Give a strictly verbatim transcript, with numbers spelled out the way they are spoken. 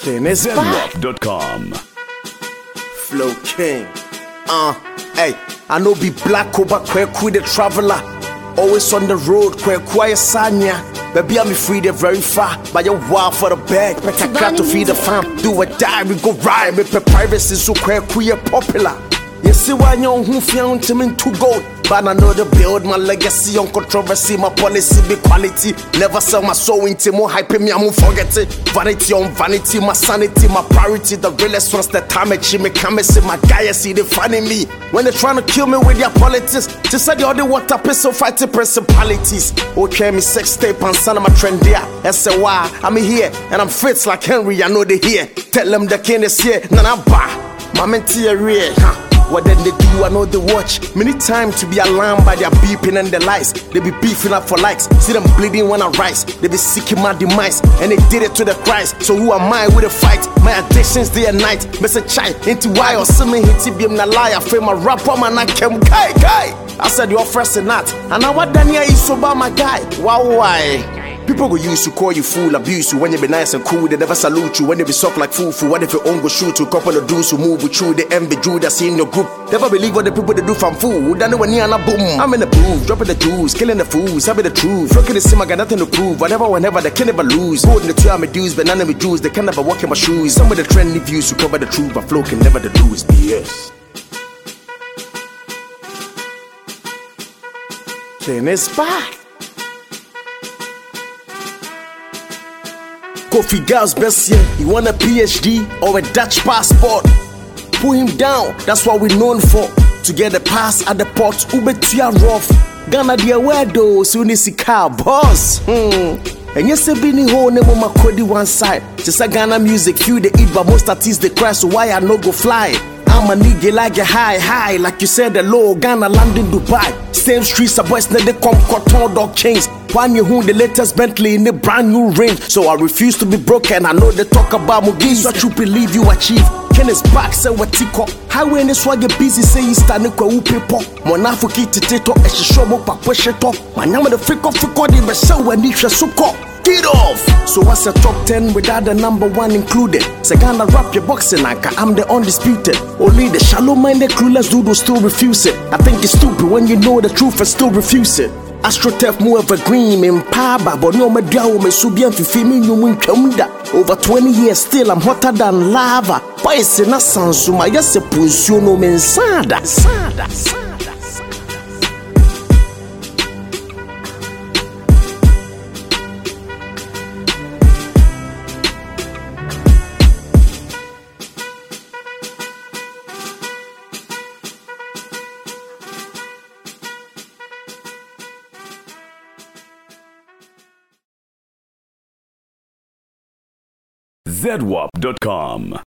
Zedwap dot com. Flow King. Uh, hey, I know be black over Kweku the traveler. Always on the road, Kweku Sanya. Baby, I'm free, they're very far. But you're wild for the bag. Better got to feed the fam. Do or die, we go ride. Me piracy, so Kweku popular. You see why you who found him into gold. But I know the build my legacy on controversy, my policy be quality. Never sell my soul into more hype me, I won't forget it. Vanity on vanity, my sanity, my priority. The realest ones that time at me come and see my guy, see they finding me. When they trying to kill me with their politics, just said the other water pistol fighting principalities. Okay, me sex tape and son of my trend there. I say why I'm here and I'm fit like Henry, I know they here. Tell them the king is here, nana ba. My mentee real, huh? What then they do, I know they watch. Many times to be alarmed by their beeping and the lies. They be beefing up for likes, see them bleeding when I rise. They be seeking my demise, and they did it to the Christ. So who am I with a fight? My addictions day and night. Miss a chai into why or something hit be na lie. I feel my rapper man I came kai kai. I said you're first and not. And now what Daniel is so by my guy. Wow why? People go use to call you fool, abuse you when you be nice and cool. They never salute you when they be soft like fool. What if your own go shoot to a couple of dudes who move with you? They envy you that's in your group. Never believe what the people they do from fool. Then they were near and boom. I'm in the booth, dropping the juice, killing the fools. I be the truth. Looking to see my got nothing to prove. Whatever, whenever they can never lose. Holding the two I'm a dudes, but none of me Jews. They can never walk in my shoes. Some of the trendy views to cover the truth, but flow can never the do is B S. Then it's back. Kofi Girls best year, he want a P H D or a Dutch passport. Pull him down, that's what we known for. To get a pass at the port, ube tuya rough. Ghana dia wedo, so you see car boss. Hmm. And yes, be ni ho nemo makodi one side. Just a Ghana music, few they eat, but most artists they cry, so why I no go fly? I'm a nigga like a high, high, like you said, the low Ghana land in Dubai. Same streets, a boys, they come cotton dog chains. One you who the latest Bentley in the brand new range. So I refuse to be broken. I know they talk about Mugi, what you believe you achieve. Ken is back, say what tick up. Highway in this swag busy, say you standing kwa upepo. Monafu kiti tito, e shishobo pa pushe to. Manyama the freak off, freak on the best when you suko. Get off! So what's a top ten without the number one included? Sagana rap your boxing like I'm the undisputed. Only the shallow minded clueless dude will still refuse it. I think it's stupid when you know the truth and still refuse it. Astrotef more evergreen in Paba, but no me down me subian fi fi me nyumu ntwamda. Over twenty years still I'm hotter than lava. Why is it not sansuma? Yes, a position no men sada. Sada, sada. Zedwap dot com.